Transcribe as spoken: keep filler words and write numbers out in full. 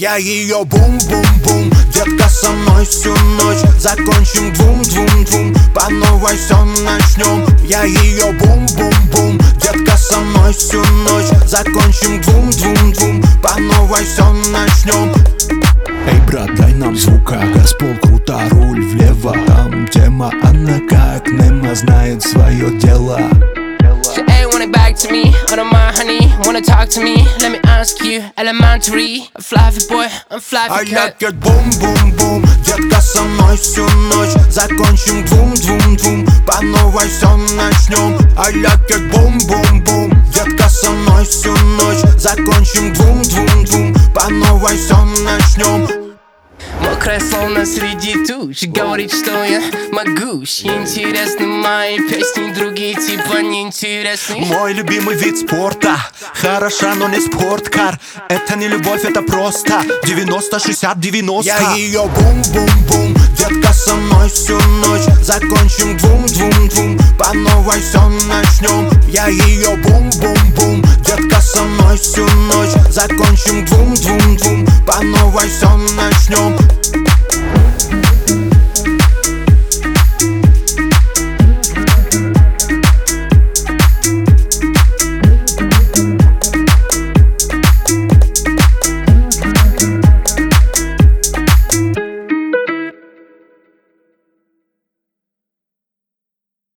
Я ее бум-бум-бум, детка со мной всю ночь. Закончим двум-двум-двум, по новой все начнем. Я ее бум-бум-бум, детка со мной всю ночь. Закончим двум-двум-двум, по новой все начнем. Эй, брат, дай нам звука, Газпол круто, руль влево. Там тема, она как Немо знает свое дело. She ain't want it back to me, I don't mind honey, wanna talk to me. Let me ask you, elementary, a fluffy boy, I'm fluffy cat. I like it бум-бум-бум, детка со мной всю ночь. Закончим двум-двум-двум, по новой все начнем. I like it бум-бум-бум, детка со мной всю ночь. Закончим двум-двум-двум, по новой все начнем. Мокрая словно среди туч, говорит, что я могущ. Интересны мои песни, другие типа неинтересны. Мой любимый вид спорта, хороша, но не спорткар. Это не любовь, это просто девяносто шестьдесят девяносто. Я ее бум-бум-бум, детка со мной всю ночь. Закончим двум-двум-двум, по новой все начнем. Я ее бум-бум-бум, детка со мной всю ночь. Закончим двум-двум-двум, по новой все начнем.